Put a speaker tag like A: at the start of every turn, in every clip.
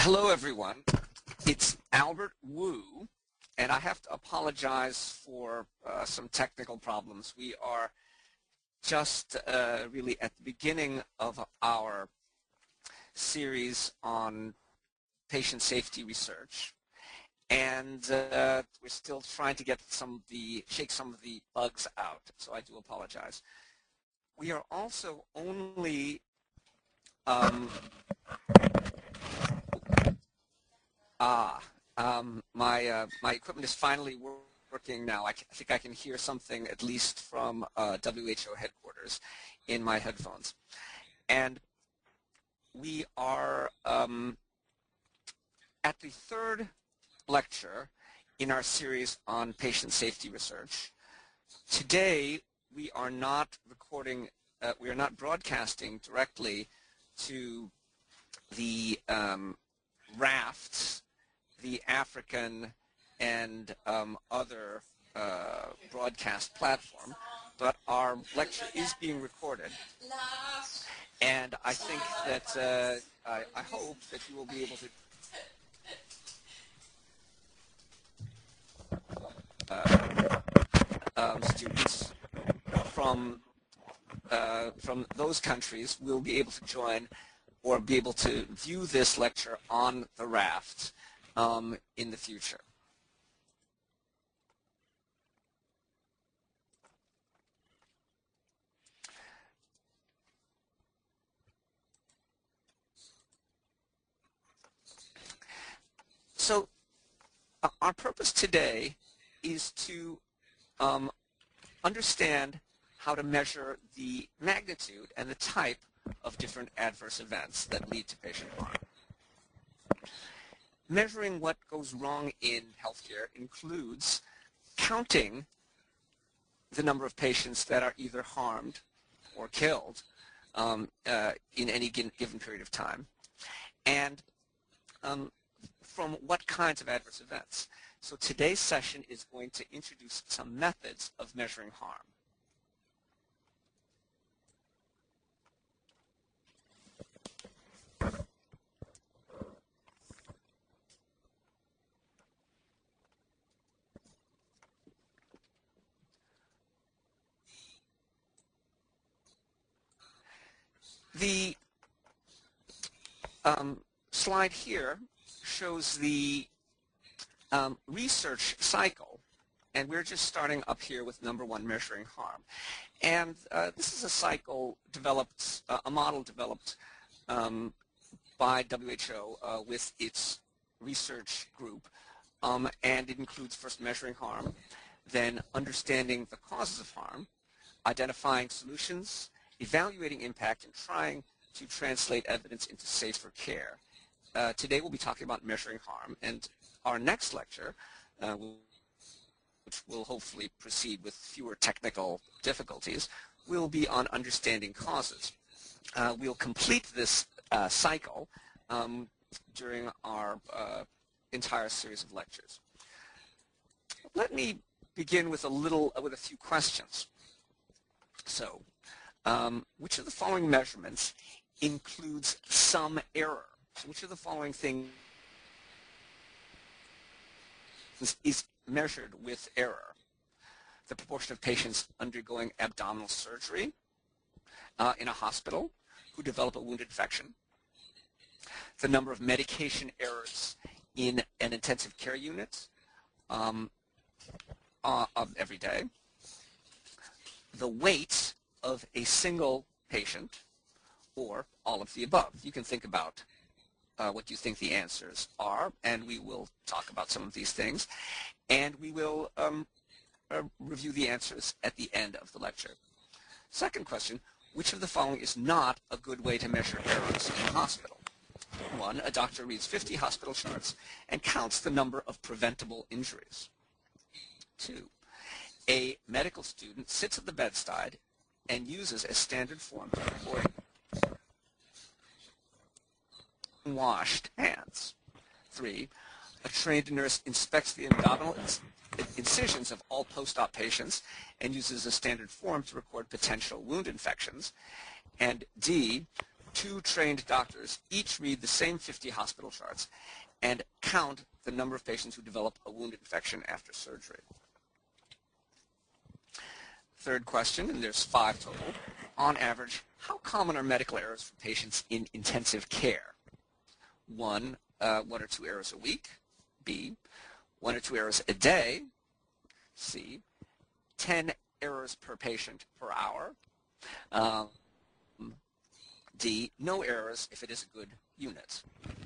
A: Hello, everyone. It's Albert Wu, and I have to apologize for some technical problems. We are just really at the beginning of our series on patient safety research, and we're still trying to get shake some of the bugs out, so I do apologize. We are also only my equipment is finally working now. I think I can hear something, at least from WHO headquarters, in my headphones. And we are at the third lecture in our series on patient safety research. Today, we are not recording, we are not broadcasting directly to the rafts, the African and other broadcast platform, but our lecture is being recorded. And I think that I hope that you will be able to students from those countries will be able to join or be able to view this lecture on the raft in the future. So our purpose today is to understand how to measure the magnitude and the type of different adverse events that lead to patient harm. Measuring what goes wrong in healthcare includes counting the number of patients that are either harmed or killed in any given period of time, and from what kinds of adverse events. So today's session is going to introduce some methods of measuring harm. The slide here shows the research cycle, and we're just starting up here with number one, measuring harm. And this is a cycle developed, a model developed by WHO with its research group, and it includes first measuring harm, then understanding the causes of harm, identifying solutions, evaluating impact, and trying to translate evidence into safer care. Today we'll be talking about measuring harm, and our next lecture, which will hopefully proceed with fewer technical difficulties, will be on understanding causes. We'll complete this cycle during our entire series of lectures. Let me begin with a few questions. So, which of the following measurements includes some error? So which of the following things is measured with error? The proportion of patients undergoing abdominal surgery in a hospital who develop a wound infection, the number of medication errors in an intensive care unit every day, the weight of a single patient, or all of the above. You can think about what you think the answers are, and we will talk about some of these things, and we will review the answers at the end of the lecture. Second question, which of the following is not a good way to measure errors in a hospital? 1, a doctor reads 50 hospital charts and counts the number of preventable injuries. 2, a medical student sits at the bedside and uses a standard form to record washed hands. 3, a trained nurse inspects the abdominal incisions of all post-op patients and uses a standard form to record potential wound infections. And D, two trained doctors each read the same 50 hospital charts and count the number of patients who develop a wound infection after surgery. Third question, and there's 5 total. On average, how common are medical errors for patients in intensive care? 1 or 2 errors a week. B, 1 or 2 errors a day. C, 10 errors per patient per hour. D, no errors if it is a good unit.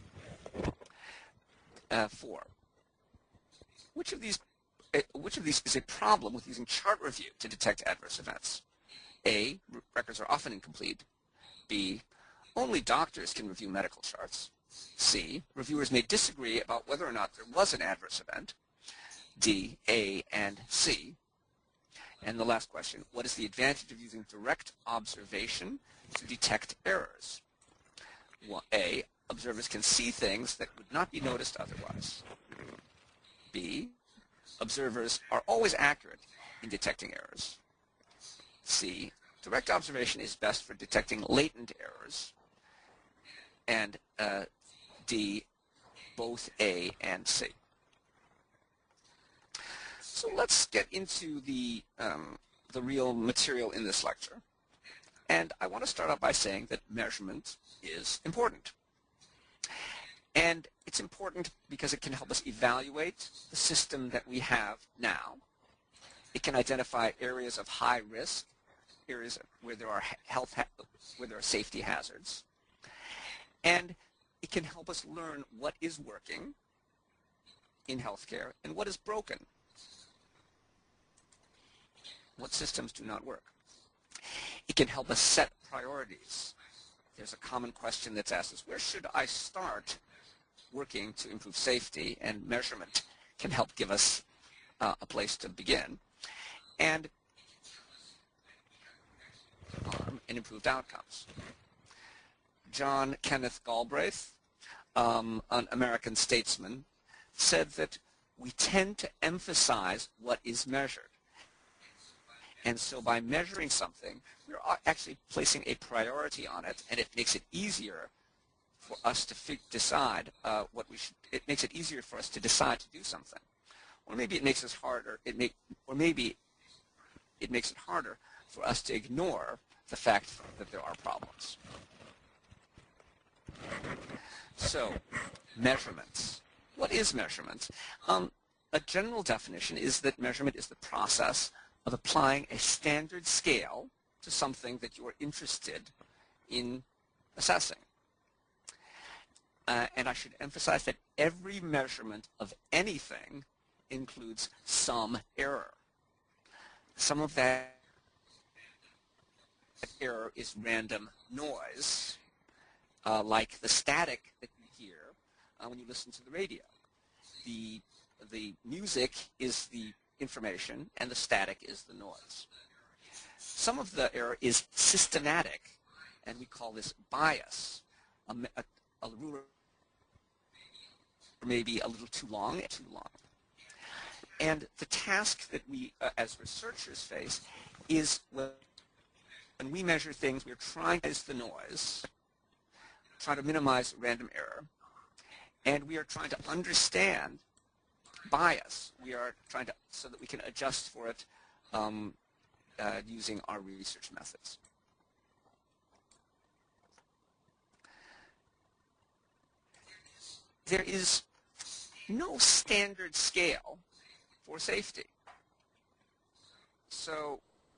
A: 4, which of these is a problem with using chart review to detect adverse events? A, records are often incomplete. B, only doctors can review medical charts. C, reviewers may disagree about whether or not there was an adverse event. D, A, and C. And the last question, what is the advantage of using direct observation to detect errors? A, observers can see things that would not be noticed otherwise. B, observers are always accurate in detecting errors. C, direct observation is best for detecting latent errors. And D, both A and C. So let's get into the real material in this lecture. And I want to start out by saying that measurement is important. And it's important because it can help us evaluate the system that we have now. It can identify areas of high risk, areas where there are where there are safety hazards. And it can help us learn what is working in healthcare and what is broken. What systems do not work. It can help us set priorities. There's a common question that's asked is, where should I start working to improve safety? And measurement can help give us a place to begin and improved outcomes. John Kenneth Galbraith, an American statesman, said that we tend to emphasize what is measured. And so by measuring something, we're actually placing a priority on it, and it makes it easier for us to decide it makes it easier for us to decide to do something. Or maybe it makes us harder, or maybe it makes it harder for us to ignore the fact that there are problems. So, measurements. What is measurement? A general definition is that measurement is the process of applying a standard scale to something that you are interested in assessing. And I should emphasize that every measurement of anything includes some error. Some of that error is random noise, like the static that you hear when you listen to the radio. The music is the information, and the static is the noise. Some of the error is systematic, and we call this bias. A ruler may be a little too long. And the task that we, as researchers, face is when we measure things, we're trying to minimize the noise, trying to minimize random error, and we are trying to understand bias. We are trying to, so that we can adjust for it using our research methods. There is no standard scale for safety. So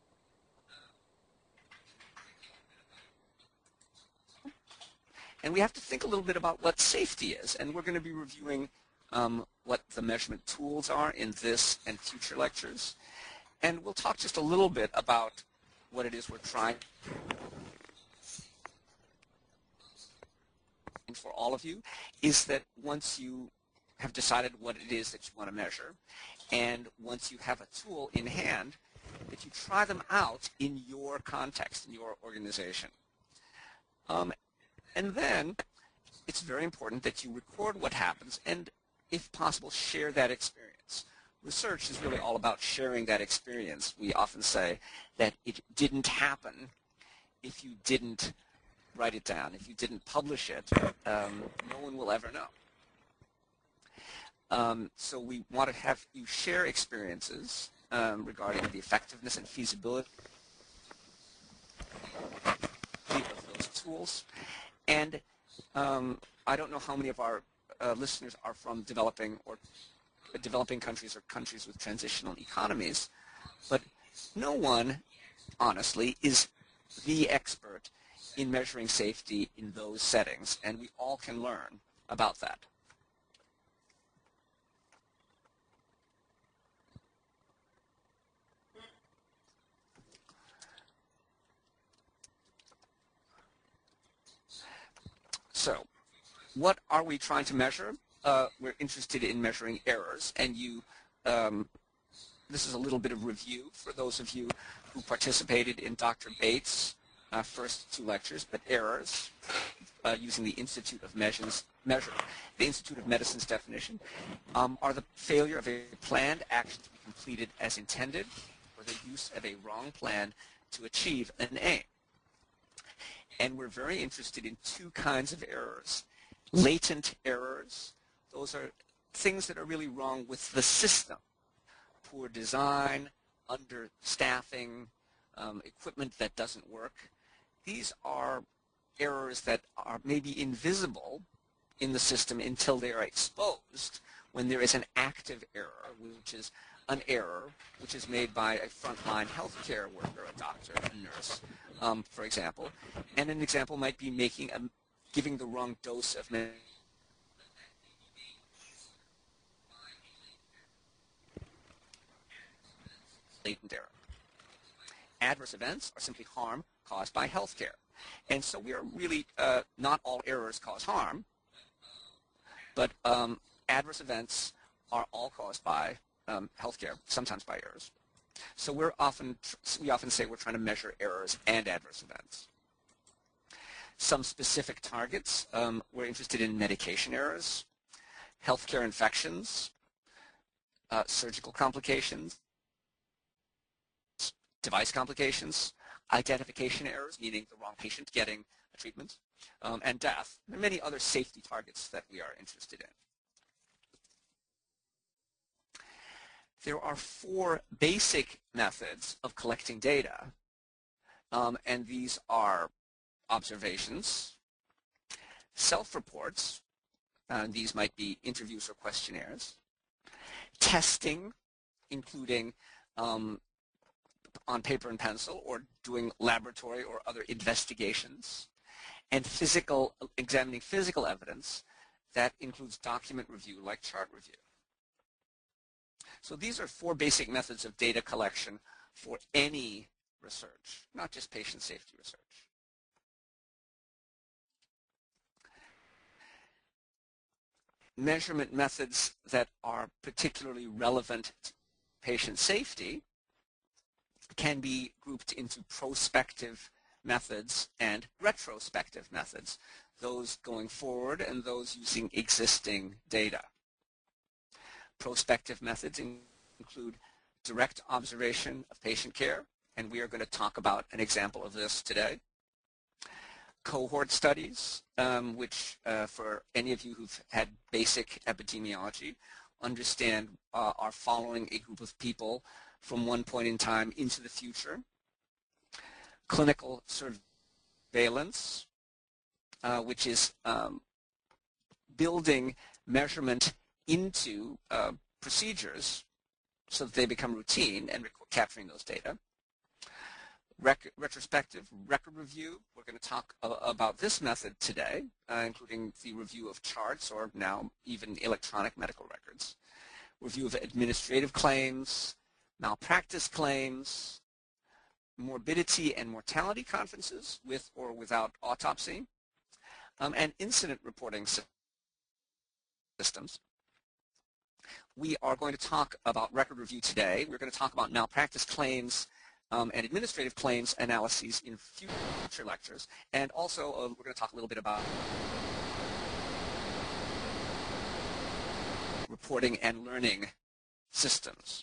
A: and we have to think a little bit about what safety is, and we're going to be reviewing what the measurement tools are in this and future lectures. And we'll talk just a little bit about what it is we're trying for all of you, is that once you have decided what it is that you want to measure, and once you have a tool in hand, that you try them out in your context, in your organization. And then it's very important that you record what happens and, if possible, share that experience. Research is really all about sharing that experience. We often say that it didn't happen if you didn't write it down. If you didn't publish it, no one will ever know. So we want to have you share experiences regarding the effectiveness and feasibility of those tools. And I don't know how many of our listeners are from developing countries or countries with transitional economies, but no one, honestly, is the expert in measuring safety in those settings, and we all can learn about that. So, what are we trying to measure? We're interested in measuring errors, and this is a little bit of review for those of you who participated in Dr. Bates' first two lectures, but errors using the Institute of Medicine's definition are the failure of a planned action to be completed as intended, or the use of a wrong plan to achieve an aim. And we're very interested in two kinds of errors. Latent errors, those are things that are really wrong with the system. Poor design, understaffing, equipment that doesn't work. These are errors that are maybe invisible in the system until they are exposed when there is an active error, which is an error which is made by a frontline healthcare worker, a doctor, a nurse, for example. And an example might be giving the wrong dose of medicine. Latent error. Adverse events are simply harm caused by healthcare. And so we are really, not all errors cause harm, but adverse events are all caused by healthcare, sometimes by errors. So we often say we're trying to measure errors and adverse events. Some specific targets, we're interested in medication errors, healthcare infections, surgical complications, device complications, identification errors, meaning the wrong patient getting a treatment, and death, and many other safety targets that we are interested in. There are four basic methods of collecting data, and these are observations, self-reports, these might be interviews or questionnaires, testing, including on paper and pencil or doing laboratory or other investigations, and examining physical evidence that includes document review like chart review. So these are four basic methods of data collection for any research, not just patient safety research. Measurement methods that are particularly relevant to patient safety can be grouped into prospective methods and retrospective methods, those going forward and those using existing data. Prospective methods include direct observation of patient care, and we are going to talk about an example of this today. Cohort studies, which for any of you who've had basic epidemiology, understand are following a group of people from one point in time into the future. Clinical surveillance, which is building measurement into procedures so that they become routine and capturing those data. Retrospective record review, we're going to talk about this method today, including the review of charts or now even electronic medical records. Review of administrative claims, malpractice claims, morbidity and mortality conferences with or without autopsy, and incident reporting systems. We are going to talk about record review today. We're going to talk about malpractice claims and administrative claims analyses in future lectures. And also, we're going to talk a little bit about reporting and learning systems.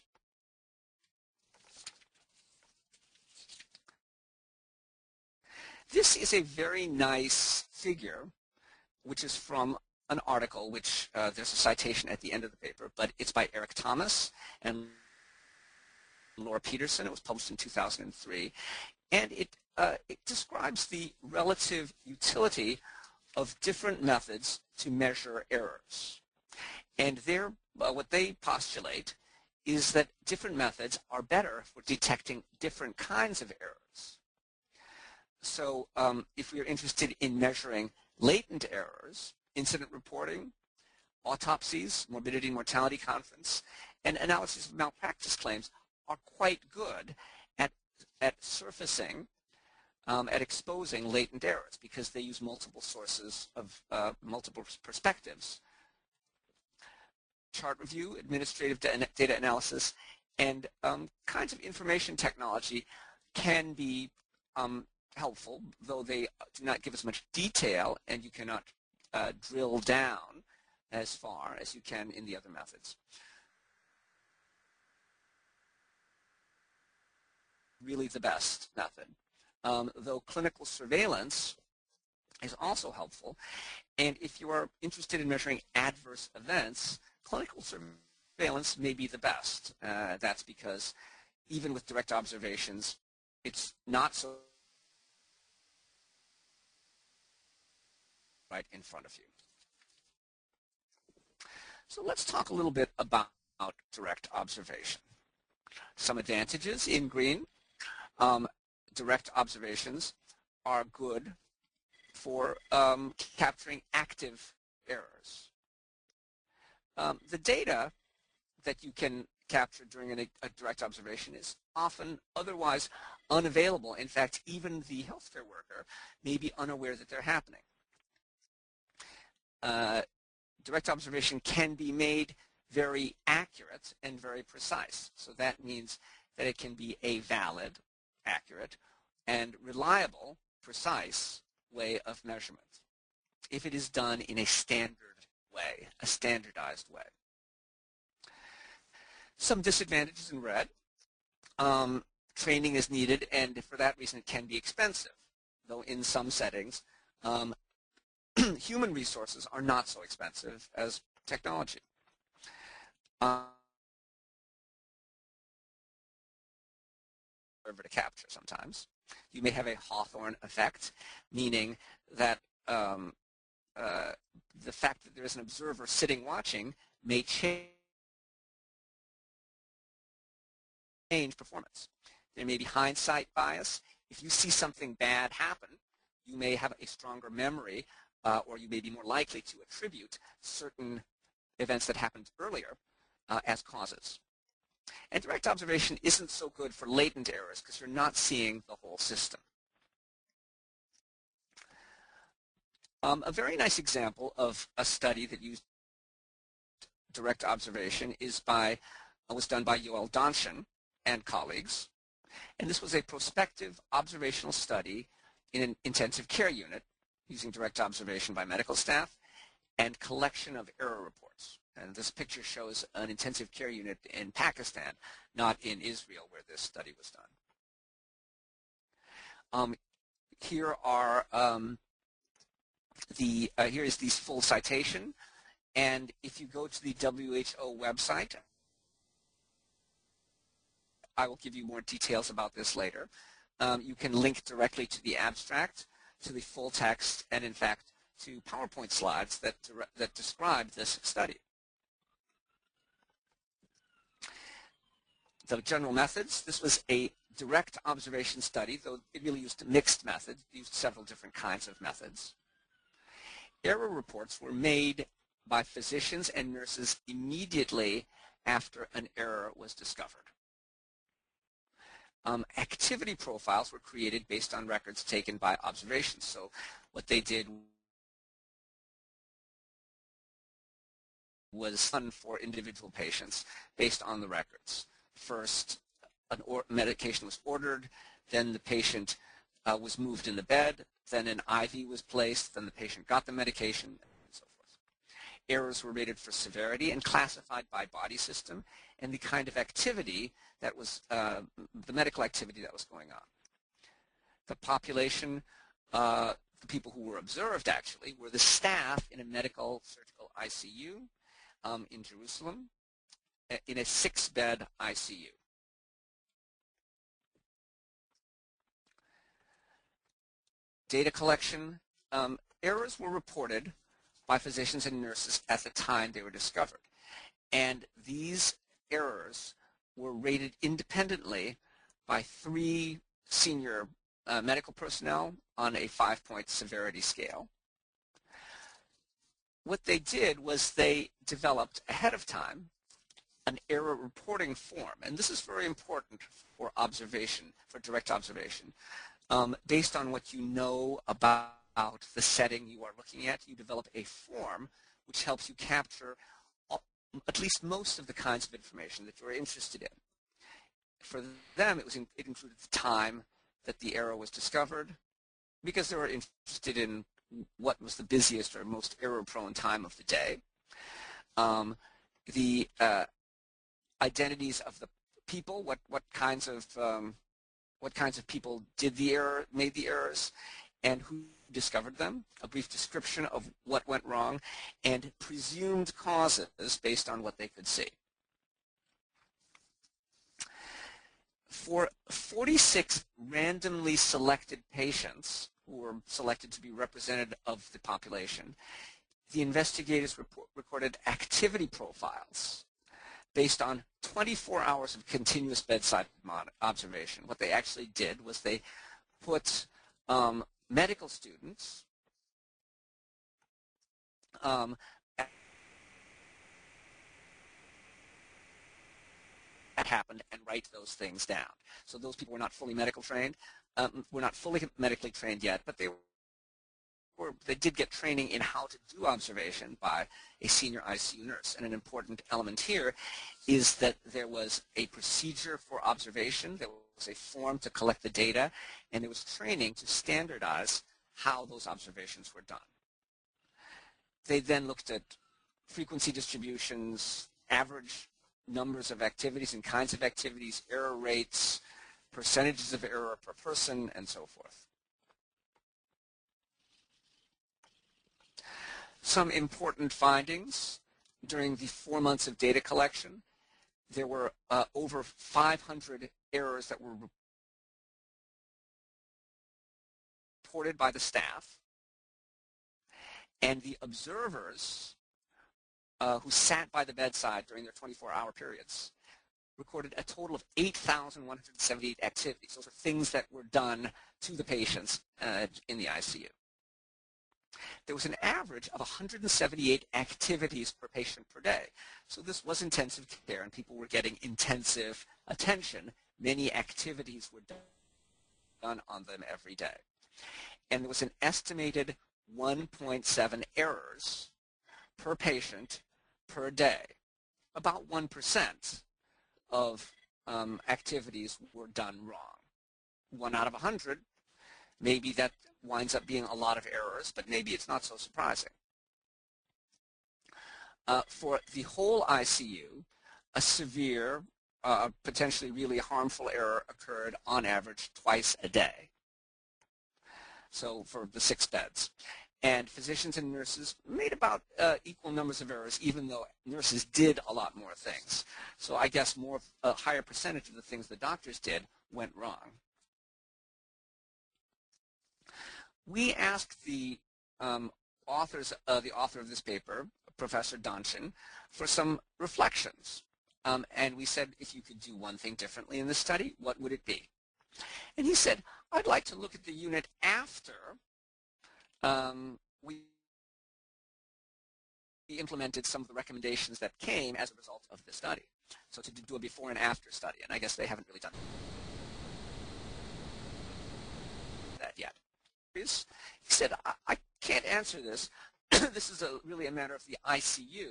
A: This is a very nice figure, which is from an article, which there's a citation at the end of the paper, but it's by Eric Thomas and Laura Peterson. It was published in 2003, and it describes the relative utility of different methods to measure errors. And what they postulate is that different methods are better for detecting different kinds of errors. So if we are interested in measuring latent errors, incident reporting, autopsies, morbidity and mortality conference, and analysis of malpractice claims are quite good at surfacing, at exposing latent errors, because they use multiple sources of multiple perspectives. Chart review, administrative data analysis, and kinds of information technology can be helpful, though they do not give us much detail, and you cannot drill down as far as you can in the other methods. Really the best method, though clinical surveillance is also helpful. And if you are interested in measuring adverse events, clinical surveillance may be the best. That's because even with direct observations, it's not so right in front of you. So let's talk a little bit about direct observation. Some advantages in green. Direct observations are good for capturing active errors. The data that you can capture during a direct observation is often otherwise unavailable. In fact, even the healthcare worker may be unaware that they're happening. Direct observation can be made very accurate and very precise. So that means that it can be a valid, accurate, and reliable, precise way of measurement if it is done in a standard way, a standardized way. Some disadvantages in red. Training is needed, and for that reason it can be expensive, though in some settings human resources are not so expensive as technology. To capture sometimes. You may have a Hawthorne effect, meaning that the fact that there is an observer sitting watching may change performance. There may be hindsight bias. If you see something bad happen, you may have a stronger memory, or you may be more likely to attribute certain events that happened earlier as causes. And direct observation isn't so good for latent errors because you're not seeing the whole system. A very nice example of a study that used direct observation was done by Yoel Donshin and colleagues. And this was a prospective observational study in an intensive care unit using direct observation by medical staff and collection of error reports. And this picture shows an intensive care unit in Pakistan, not in Israel, where this study was done. Here is the full citation, and if you go to the WHO website, I will give you more details about this later. You can link directly to the abstract, to the full text, and in fact to PowerPoint slides that describe this study. The general methods. This was a direct observation study, though it really used mixed methods. It used several different kinds of methods. Error reports were made by physicians and nurses immediately after an error was discovered. Activity profiles were created based on records taken by observations. So what they did was done for individual patients based on the records. First, medication was ordered, then the patient was moved in the bed, then an IV was placed, then the patient got the medication, and so forth. Errors were rated for severity and classified by body system and the kind of activity that was, the medical activity that was going on. The population the people who were observed actually were the staff in a medical surgical ICU in Jerusalem, in a 6-bed ICU. Data collection. Errors were reported by physicians and nurses at the time they were discovered. And these errors were rated independently by 3 senior medical personnel on a 5-point severity scale. What they did was they developed ahead of time an error reporting form, and this is very important for observation, for direct observation. Based on what you know about the setting you are looking at, you develop a form which helps you capture at least most of the kinds of information that you're interested in. For them, it included the time that the error was discovered, because they were interested in what was the busiest or most error-prone time of the day. The identities of the people, what kinds of people made the errors, and who discovered them, a brief description of what went wrong, and presumed causes based on what they could see. For 46 randomly selected patients who were selected to be representative of the population, the investigators recorded activity profiles based on 24 hours of continuous bedside observation. What they actually did was they put medical students that happened and write those things down. So those people were not fully medically trained yet, but they did get training in how to do observation by a senior ICU nurse. And an important element here is that there was a procedure for observation, there was a form to collect the data, and there was training to standardize how those observations were done. They then looked at frequency distributions, average numbers of activities and kinds of activities, error rates, percentages of error per person, and so forth. Some important findings during the 4 months of data collection. There were over 500 errors that were reported by the staff, and the observers who sat by the bedside during their 24-hour periods recorded a total of 8,178 activities. Those are things that were done to the patients in the ICU. There was an average of 178 activities per patient per day. So this was intensive care, and people were getting intensive attention. Many activities were done on them every day. And there was an estimated 1.7 errors per patient per day. About 1% of activities were done wrong. 1 out of 100, maybe that winds up being a lot of errors, but maybe it's not so surprising. For the whole ICU, a severe, potentially really harmful error occurred on average twice a day. So for the 6 beds. And physicians and nurses made about equal numbers of errors, even though nurses did a lot more things. So I guess a higher percentage of the things the doctors did went wrong. We asked the author of this paper, Professor Donchin, for some reflections. And we said, if you could do one thing differently in this study, what would it be? And he said, I'd like to look at the unit after we implemented some of the recommendations that came as a result of the study. So to do a before and after study, and I guess they haven't really done that yet. He said, I can't answer this. This is really a matter of the ICU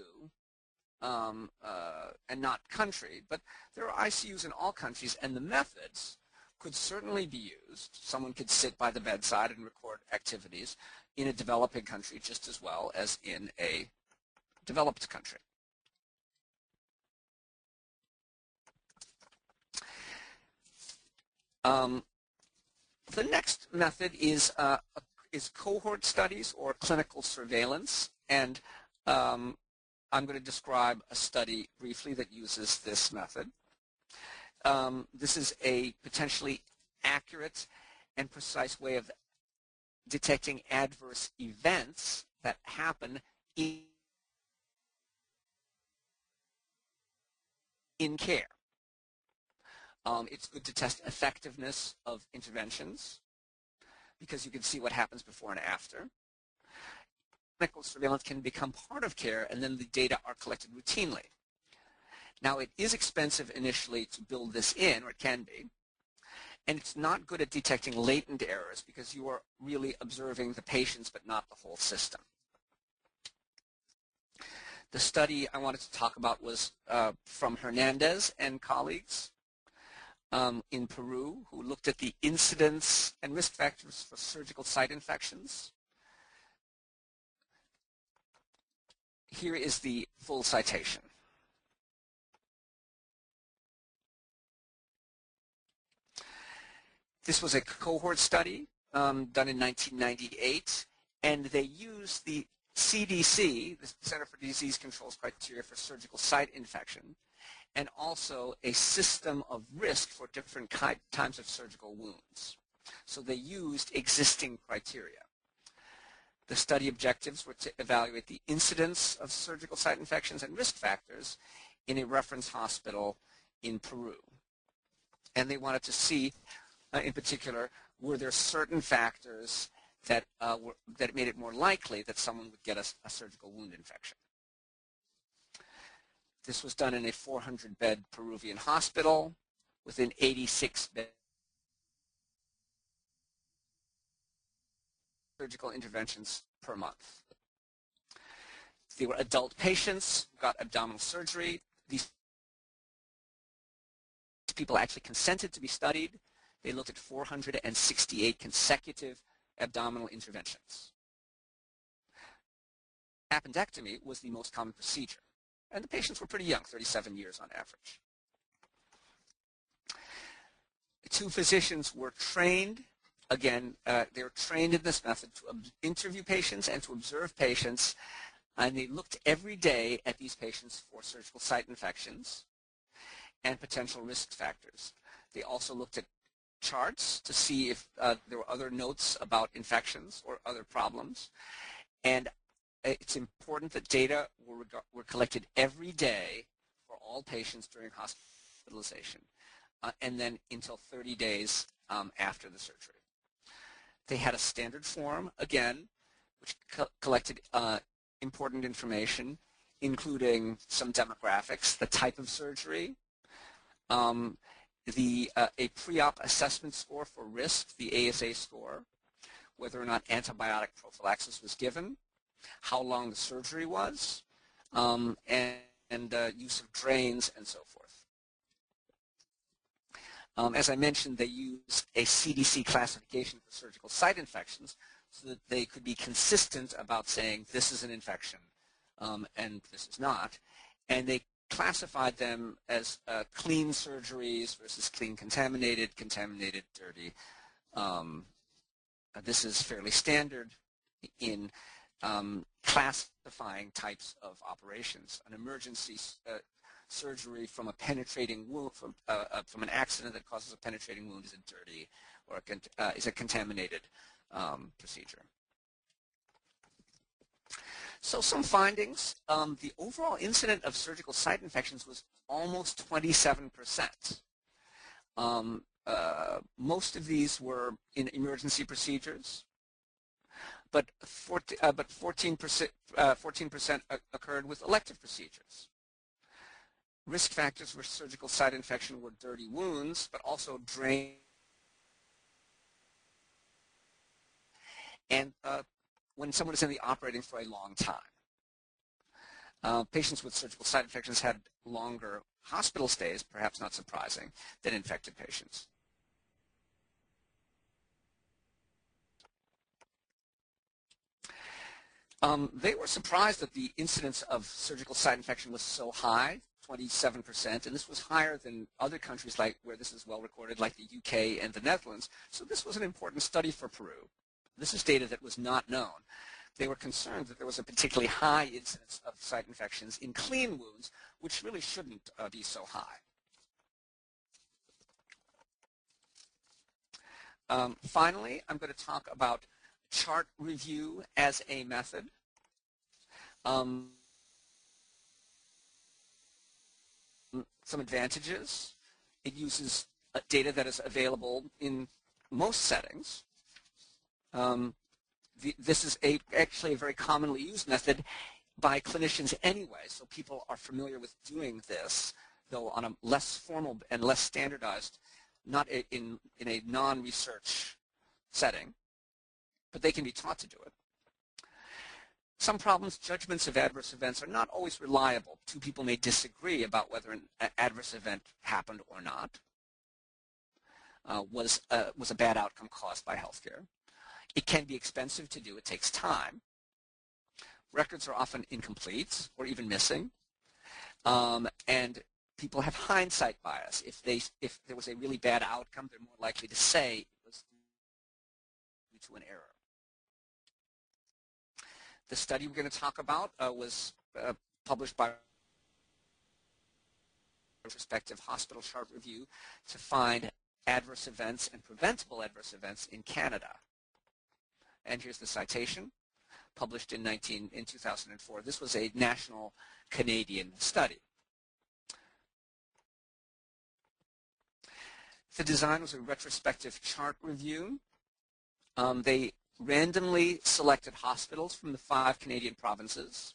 A: and not country, but there are ICUs in all countries, and the methods could certainly be used. Someone could sit by the bedside and record activities in a developing country just as well as in a developed country. The next method is a is cohort studies or clinical surveillance, and I'm going to describe a study briefly that uses this method. This is a potentially accurate and precise way of detecting adverse events that happen in care. It's good to test effectiveness of interventions because you can see what happens before and after. Clinical surveillance can become part of care, and then the data are collected routinely. Now, it is expensive initially to build this in, or it can be, and it's not good at detecting latent errors because you are really observing the patients but not the whole system. The study I wanted to talk about was from Hernandez and colleagues in Peru, who looked at the incidence and risk factors for surgical site infections. Here is the full citation. This was a cohort study done in 1998, and they used the CDC, the Center for Disease Control's criteria for surgical site infection, and also a system of risk for different types of surgical wounds. So they used existing criteria. The study objectives were to evaluate the incidence of surgical site infections and risk factors in a reference hospital in Peru. And they wanted to see, in particular, were there certain factors that made it more likely that someone would get a surgical wound infection. This was done in a 400-bed Peruvian hospital with an 86-bed surgical interventions per month. They were adult patients who got abdominal surgery. These people actually consented to be studied. They looked at 468 consecutive abdominal interventions. Appendectomy was the most common procedure, and the patients were pretty young, 37 years on average. The two physicians were trained. Again, they were trained in this method to interview patients and to observe patients, and they looked every day at these patients for surgical site infections and potential risk factors. They also looked at charts to see if there were other notes about infections or other problems. And it's important that data were collected every day for all patients during hospitalization, and then until 30 days after the surgery. They had a standard form, again, which collected important information, including some demographics, the type of surgery, a pre-op assessment score for risk, the ASA score, whether or not antibiotic prophylaxis was given, how long the surgery was, and use of drains, and so forth. As I mentioned, they used a CDC classification for surgical site infections so that they could be consistent about saying this is an infection and this is not. And they classified them as clean surgeries versus clean contaminated, dirty. This is fairly standard in classifying types of operations. An emergency surgery from a penetrating wound, from an accident that causes a penetrating wound is a dirty or is a contaminated procedure. So some findings. The overall incidence of surgical site infections was almost 27%. Most of these were in emergency procedures, but 14% occurred with elective procedures. Risk factors for surgical site infection were dirty wounds, but also drain and when someone is in the operating for a long time. Patients with surgical site infections had longer hospital stays, perhaps not surprising, than infected patients. They were surprised that the incidence of surgical site infection was so high, 27%, and this was higher than other countries like where this is well recorded, like the UK and the Netherlands. So this was an important study for Peru. This is data that was not known. They were concerned that there was a particularly high incidence of site infections in clean wounds, which really shouldn't be so high. Finally, I'm going to talk about chart review as a method. Some advantages. It uses data that is available in most settings. This is actually a very commonly used method by clinicians anyway, so people are familiar with doing this, though on a less formal and less standardized, not in a non-research setting, but they can be taught to do it. Some problems, judgments of adverse events are not always reliable. Two people may disagree about whether an adverse event happened or not, was a bad outcome caused by healthcare. It can be expensive to do. It takes time. Records are often incomplete or even missing. And people have hindsight bias. If there was a really bad outcome, they're more likely to say it was due to an error. The study we're going to talk about was published by Retrospective Hospital Chart Review to find adverse events and preventable adverse events in Canada. And here's the citation, published in 2004. This was a national Canadian study. The design was a retrospective chart review. They randomly selected hospitals from the 5 Canadian provinces.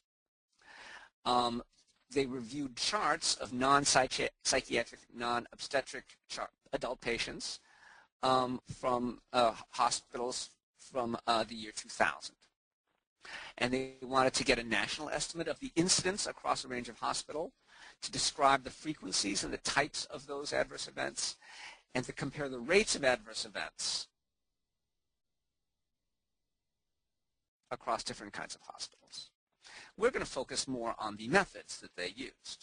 A: They reviewed charts of non-psychiatric, non-obstetric adult patients from hospitals from the year 2000. And they wanted to get a national estimate of the incidence across a range of hospitals, to describe the frequencies and the types of those adverse events, and to compare the rates of adverse events across different kinds of hospitals. We're going to focus more on the methods that they used.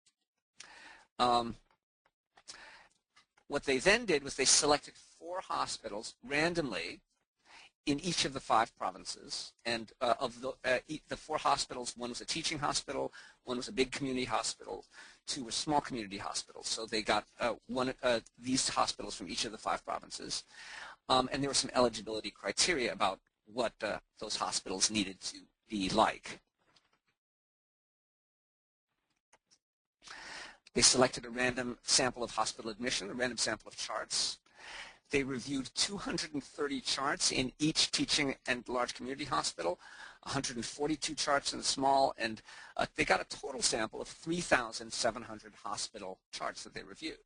A: What they then did was they selected 4 hospitals randomly in each of the 5 provinces, and of the 4 hospitals, one was a teaching hospital, one was a big community hospital, 2 were small community hospitals. So they got these hospitals from each of the 5 provinces, and there were some eligibility criteria about what those hospitals needed to be like. They selected a random sample of hospital admission, a random sample of charts. They reviewed 230 charts in each teaching and large community hospital, 142 charts in the small, and they got a total sample of 3,700 hospital charts that they reviewed.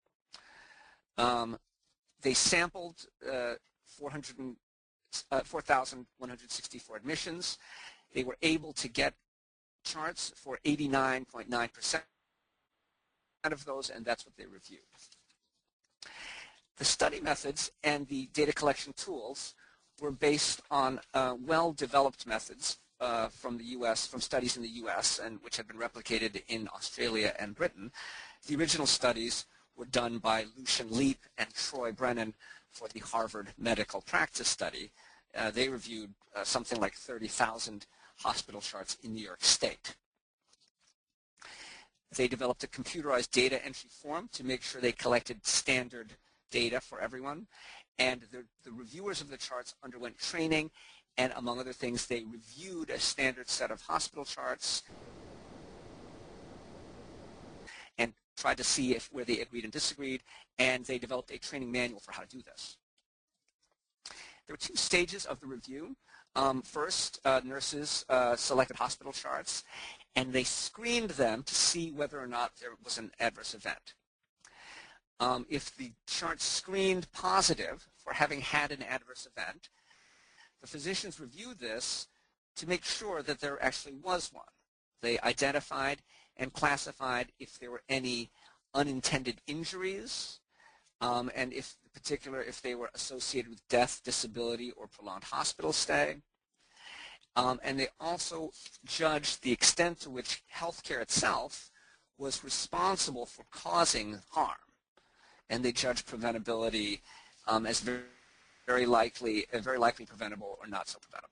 A: They sampled 4,164 admissions. They were able to get charts for 89.9% of those, and that's what they reviewed. The study methods and the data collection tools were based on well-developed methods from the U.S., from studies in the U.S., and which have been replicated in Australia and Britain. The original studies were done by Lucian Leap and Troy Brennan for the Harvard Medical Practice Study. They reviewed something like 30,000 hospital charts in New York State. They developed a computerized data entry form to make sure they collected standard data for everyone, and the reviewers of the charts underwent training, and among other things, they reviewed a standard set of hospital charts and tried to see where they agreed and disagreed, and they developed a training manual for how to do this. There were 2 stages of the review. First, nurses selected hospital charts, and they screened them to see whether or not there was an adverse event. If the chart screened positive for having had an adverse event, the physicians reviewed this to make sure that there actually was one. They identified and classified if there were any unintended injuries, and if they were associated with death, disability, or prolonged hospital stay. And they also judged the extent to which healthcare itself was responsible for causing harm. And they judged preventability as very, very likely preventable or not so preventable.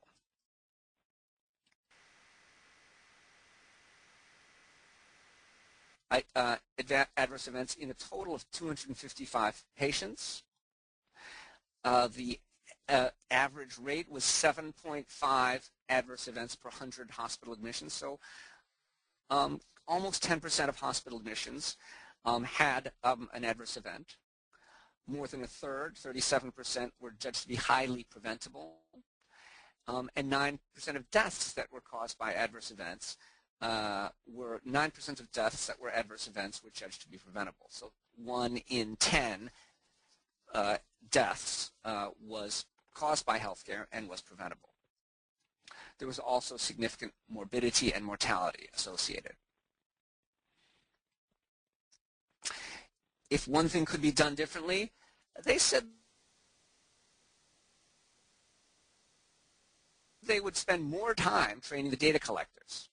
A: Adverse events in a total of 255 patients. The average rate was 7.5 adverse events per 100 hospital admissions. So almost 10% of hospital admissions had an adverse event. More than a third, 37%, were judged to be highly preventable. And 9% of deaths that were caused by adverse events were 9% of deaths that were adverse events were judged to be preventable. So 1 in 10 deaths was caused by healthcare and was preventable. There was also significant morbidity and mortality associated. If one thing could be done differently, they said they would spend more time training the data collectors.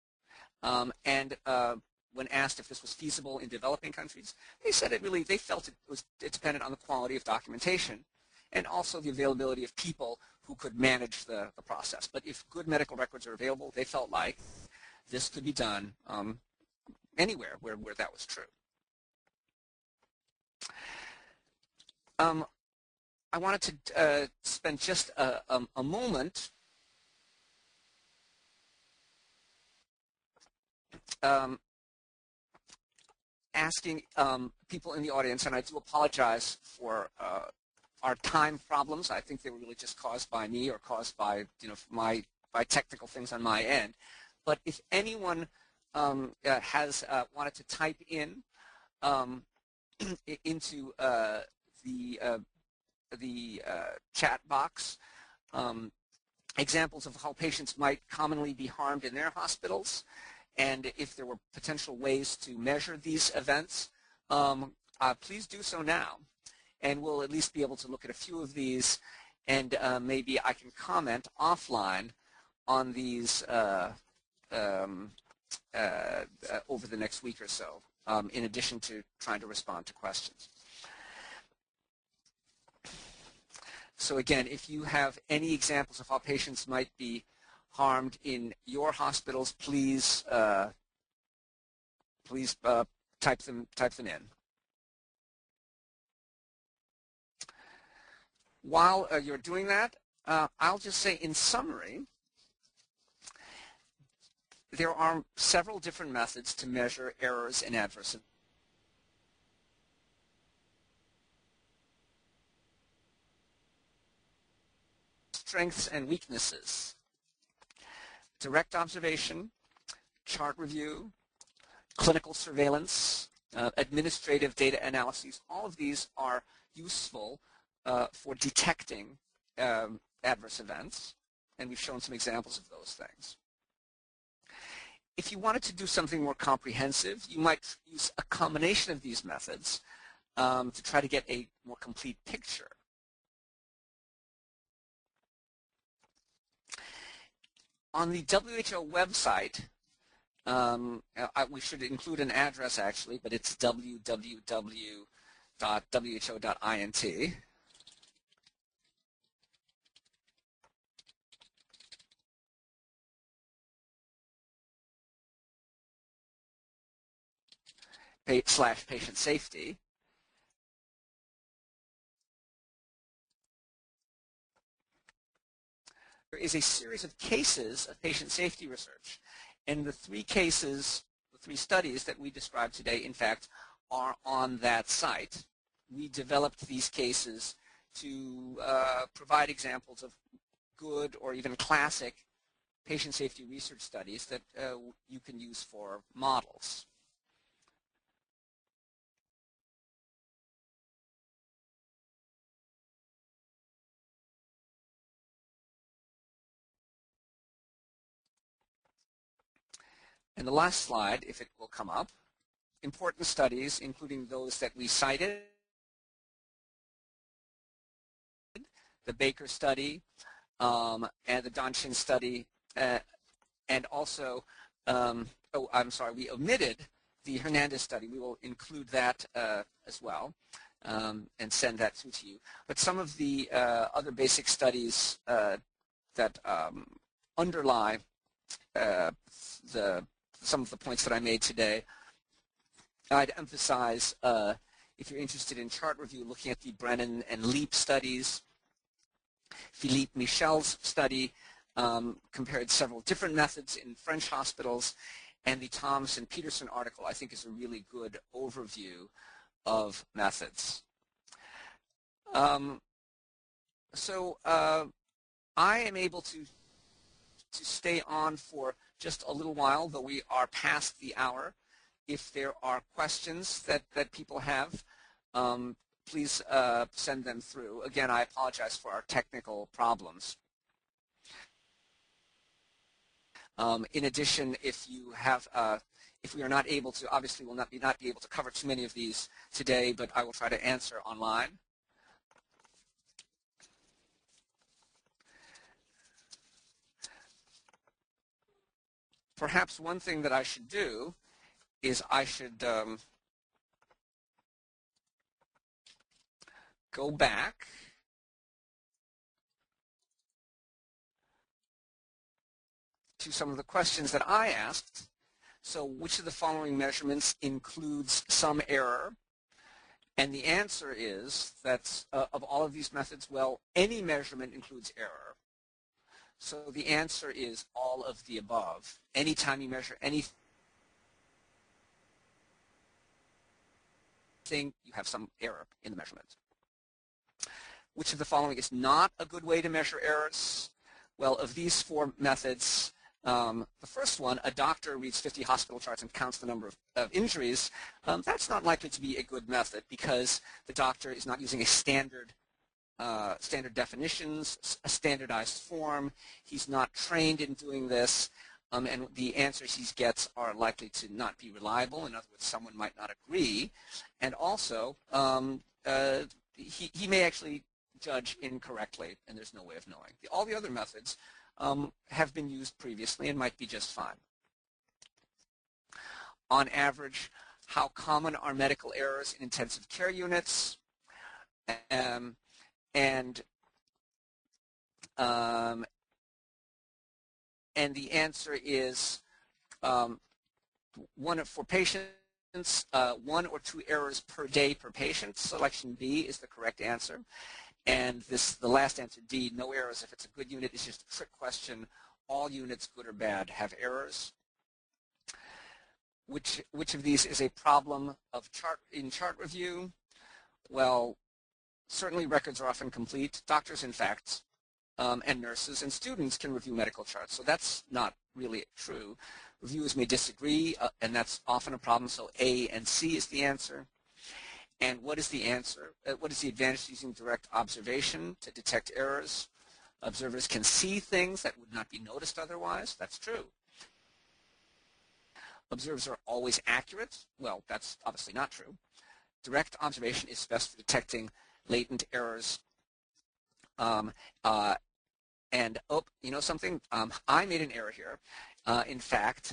A: When asked if this was feasible in developing countries, they said they felt it depended on the quality of documentation and also the availability of people who could manage the process. But if good medical records are available, they felt like this could be done anywhere where that was true. I wanted to spend just a moment asking people in the audience, and I do apologize for our time problems. I think they were really just caused by me or caused by by technical things on my end. But if anyone has wanted to type in into the chat box examples of how patients might commonly be harmed in their hospitals, and if there were potential ways to measure these events, please do so now. And we'll at least be able to look at a few of these, and maybe I can comment offline on these over the next week or so, in addition to trying to respond to questions. So again, if you have any examples of how patients might be harmed in your hospitals, please type them in. While you're doing that, I'll just say in summary, there are several different methods to measure errors in adverse events. Strengths and weaknesses: direct observation, chart review, clinical surveillance, administrative data analyses. All of these are useful for detecting adverse events, and we've shown some examples of those things. If you wanted to do something more comprehensive, you might use a combination of these methods to try to get a more complete picture. On the WHO website, we should include an address actually, but it's www.who.int. /patient safety. There is a series of cases of patient safety research, and the 3 cases, the 3 studies that we described today, in fact, are on that site. We developed these cases to provide examples of good or even classic patient safety research studies that you can use for models. And the last slide, if it will come up, important studies, including those that we cited, the Baker study and the Danchin study, and also, we omitted the Hernandez study. We will include that as well. and send that through to you. But some of the other basic studies that underlie some of the points that I made today, I'd emphasize, if you're interested in chart review, looking at the Brennan and Leap studies. Philippe Michel's study compared several different methods in French hospitals, and the Thomas and Peterson article, I think, is a really good overview of methods. So I am able to stay on for just a little while, though we are past the hour. If there are questions that people have, please send them through. Again, I apologize for our technical problems. In addition, if you have, if we are not able to, obviously we'll not be able to cover too many of these today, but I will try to answer online. Perhaps one thing that I should do is I should go back to some of the questions that I asked. So which of the following measurements includes some error? And the answer is that of all of these methods, well, any measurement includes error. So the answer is all of the above. Anytime you measure anything, you have some error in the measurement. Which of the following is not a good way to measure errors? Well, of these four methods, the first one, a doctor reads 50 hospital charts and counts the number of injuries. That's not likely to be a good method because the doctor is not using a standard definitions, a standardized form. He's not trained in doing this, and the answers he gets are likely to not be reliable. In other words, someone might not agree, and also he may actually judge incorrectly, and there's no way of knowing. All the other methods have been used previously and might be just fine. On average, how common are medical errors in intensive care units? And the answer is for patients, 1 or 2 errors per day per patient. Selection B is the correct answer. And the last answer, D, no errors. If it's a good unit, it's just a trick question. All units, good or bad, have errors. Which of these is a problem of in chart review? Well, certainly records are often complete. Doctors, in fact, and nurses and students can review medical charts. So that's not really true. Reviewers may disagree, and that's often a problem. So A and C is the answer. And what is the answer? What is the advantage of using direct observation to detect errors? Observers can see things that would not be noticed otherwise. That's true. Observers are always accurate. Well, that's obviously not true. Direct observation is best for detecting latent errors. And oh, you know something? I made an error here. In fact,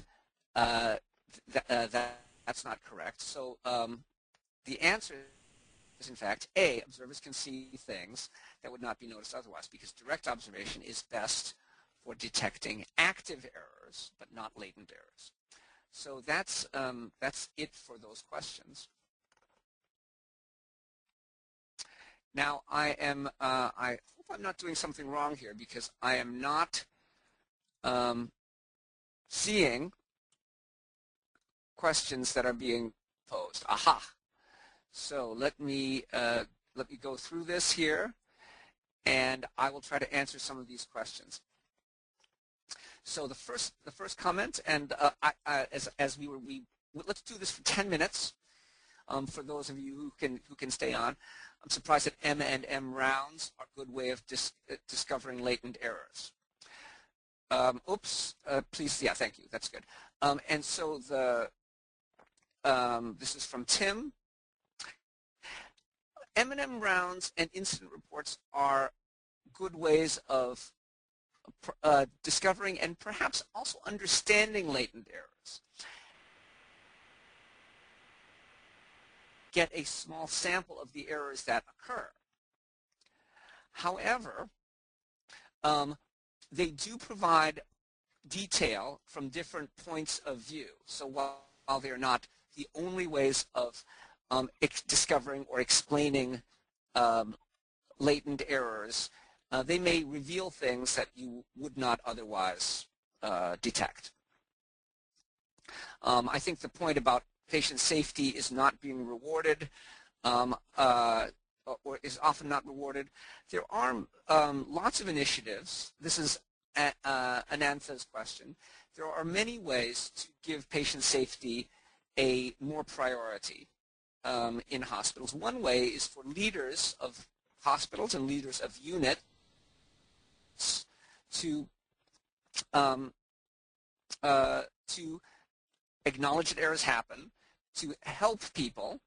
A: that's not correct. So the answer is, in fact, A, observers can see things that would not be noticed otherwise, because direct observation is best for detecting active errors, but not latent errors. So that's it for those questions. Now I hope I'm not doing something wrong here, because I am not seeing questions that are being posed. Aha! So let me go through this here, and I will try to answer some of these questions. So the first comment, and let's do this for 10 minutes. For those of you who can stay on, I'm surprised that M&M rounds are a good way of discovering latent errors. Please, yeah, thank you. That's good. And so this is from Tim. M&M rounds and incident reports are good ways of discovering and perhaps also understanding latent errors. get a small sample of the errors that occur. However, they do provide detail from different points of view. So while they're not the only ways of discovering or explaining latent errors, they may reveal things that you would not otherwise detect. I think the point about patient safety is not being rewarded or is often not rewarded. There are lots of initiatives. This is Anantha's question. There are many ways to give patient safety a more priority in hospitals. One way is for leaders of hospitals and leaders of units to acknowledge that errors happen, to help people,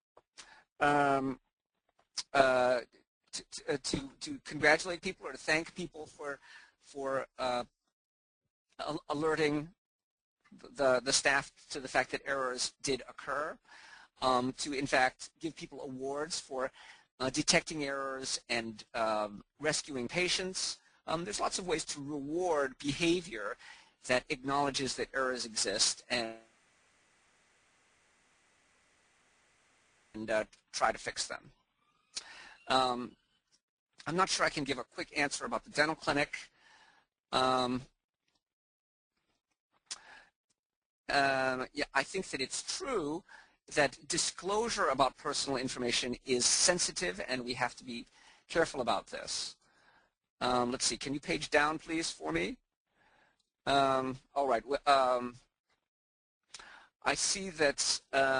A: to congratulate people or to thank people for alerting the staff to the fact that errors did occur, to in fact give people awards for detecting errors and rescuing patients. There's lots of ways to reward behavior that acknowledges that errors exist and try to fix them. I'm not sure I can give a quick answer about the dental clinic. Yeah, I think that it's true that disclosure about personal information is sensitive, and we have to be careful about this. Let's see, can you page down, please, for me? All right. I see that.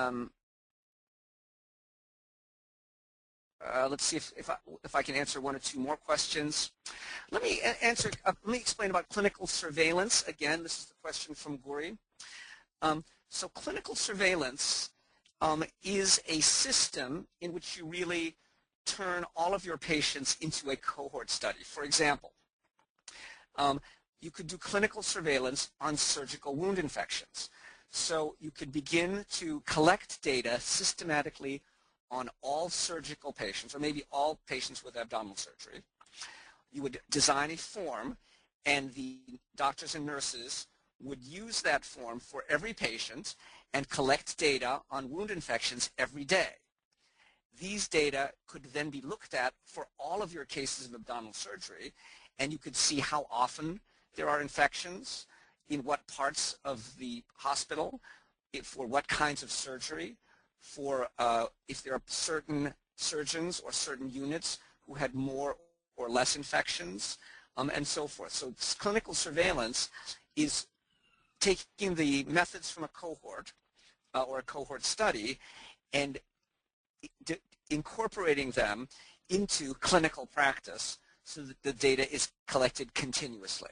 A: Let's see if I can answer one or two more questions. Let me explain about clinical surveillance. Again, this is the question from Guri. So clinical surveillance is a system in which you really turn all of your patients into a cohort study. For example, you could do clinical surveillance on surgical wound infections. So you could begin to collect data systematically on all surgical patients, or maybe all patients with abdominal surgery. You would design a form, and the doctors and nurses would use that form for every patient and collect data on wound infections every day. These data could then be looked at for all of your cases of abdominal surgery, and you could see how often there are infections, in what parts of the hospital, for what kinds of surgery, for if there are certain surgeons or certain units who had more or less infections, and so forth. So clinical surveillance is taking the methods from a cohort or a cohort study and incorporating them into clinical practice so that the data is collected continuously.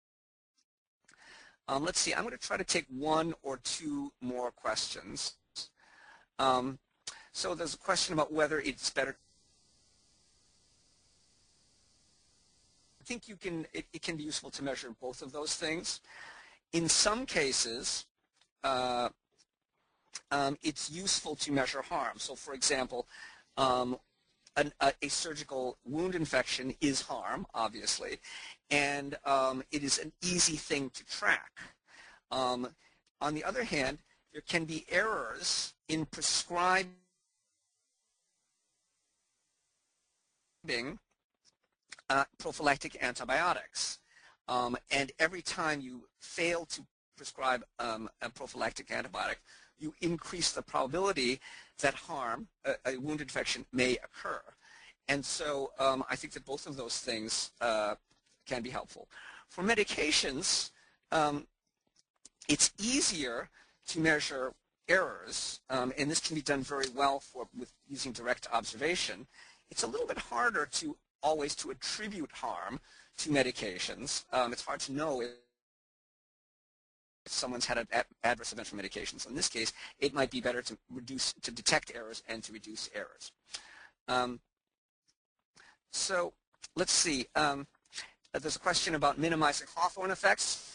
A: Let's see, I'm going to try to take one or two more questions. So there's a question about whether it's better. I think it can be useful to measure both of those things. In some cases, it's useful to measure harm. So for example, a surgical wound infection is harm, obviously, and it is an easy thing to track. On the other hand, there can be errors in prescribing prophylactic antibiotics. And every time you fail to prescribe a prophylactic antibiotic, you increase the probability that harm, a wound infection, may occur. And so I think that both of those things can be helpful. For medications, it's easier to measure errors, and this can be done very well with using direct observation. It's a little bit harder to always to attribute harm to medications. It's hard to know if someone's had an adverse event from medications. So in this case, it might be better to detect errors and to reduce errors. So let's see. There's a question about minimizing Hawthorne effects.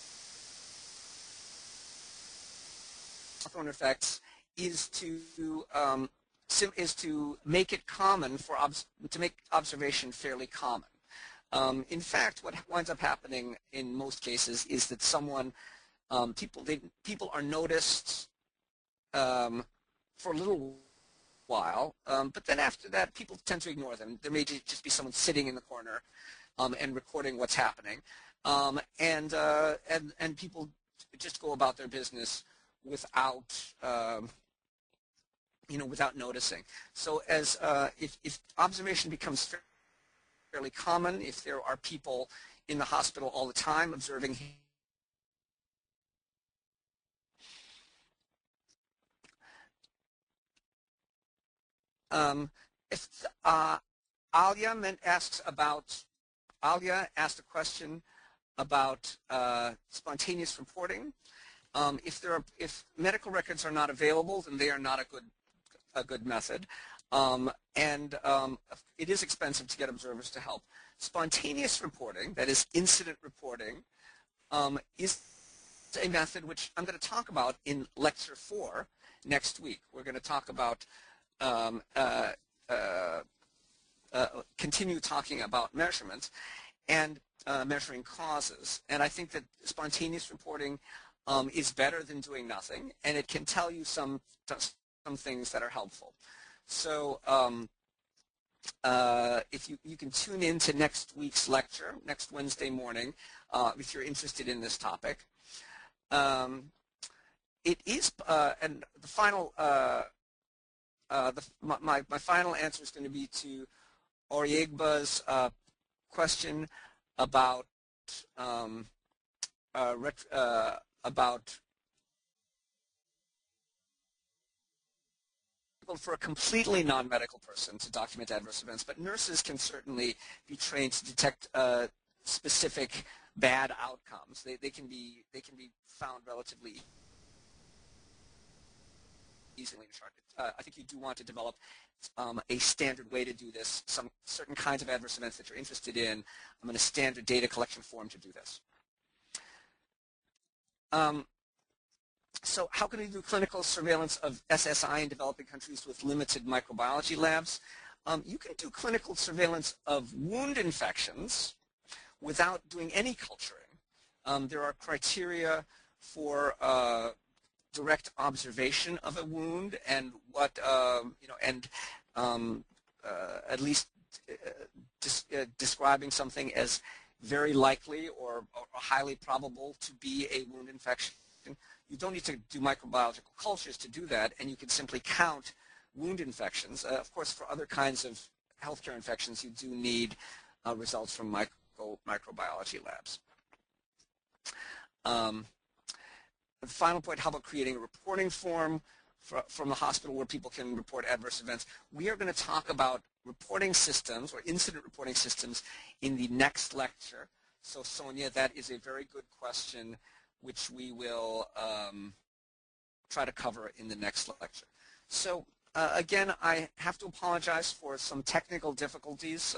A: Hawthorne effects is to make it common to make observation fairly common. In fact, what winds up happening in most cases is that people are noticed for a little while, but then after that, people tend to ignore them. There may just be someone sitting in the corner and recording what's happening, and people just go about their business without without noticing. So if observation becomes fairly common, if there are people in the hospital all the time observing if Alia asked a question about spontaneous reporting. If medical records are not available, then they are not a good method, and it is expensive to get observers to help. Spontaneous reporting, that is incident reporting, is a method which I'm going to talk about in Lecture 4 next week. We're going to talk about continue talking about measurements and measuring causes. And I think that spontaneous reporting is better than doing nothing, and it can tell you some things that are helpful. So if you can tune in to next week's lecture, next Wednesday morning, if you're interested in this topic. It is, and the final, my final answer is going to be to Oriegba's question about for a completely non-medical person to document adverse events, but nurses can certainly be trained to detect specific bad outcomes. They can be found relatively easily in chart. I think you do want to develop a standard way to do this, some certain kinds of adverse events that you're interested in. I'm in a standard data collection form to do this. So how can we do clinical surveillance of SSI in developing countries with limited microbiology labs? You can do clinical surveillance of wound infections without doing any culturing. There are criteria for direct observation of a wound and what at least describing something as very likely or highly probable to be a wound infection. You don't need to do microbiological cultures to do that, and you can simply count wound infections. Of course, for other kinds of healthcare infections, you do need results from microbiology labs. The final point, how about creating a reporting form from the hospital where people can report adverse events? We are going to talk about reporting systems or incident reporting systems in the next lecture. So Sonia, that is a very good question which we will try to cover in the next lecture. So again, I have to apologize for some technical difficulties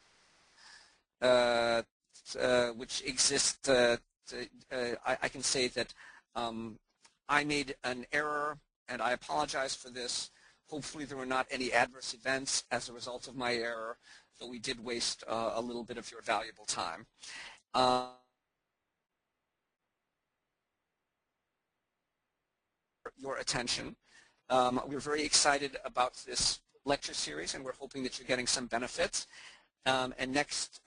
A: which exist. I can say that I made an error, and I apologize for this. Hopefully there were not any adverse events as a result of my error, though we did waste a little bit of your valuable time. Your attention. We're very excited about this lecture series, and we're hoping that you're getting some benefits. And next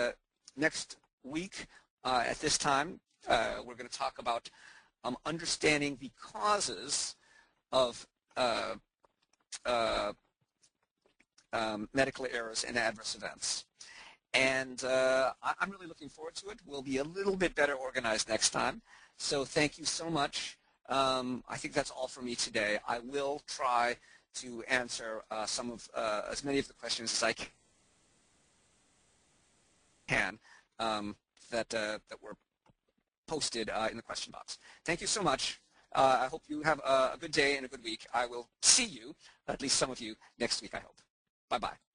A: week at this time, we're going to talk about understanding the causes of medical errors and adverse events. And I'm really looking forward to it. We'll be a little bit better organized next time. So thank you so much. I think that's all for me today. I will try to answer as many of the questions as I can that were posted in the question box. Thank you so much. I hope you have a good day and a good week. I will see you, at least some of you, next week, I hope. Bye-bye.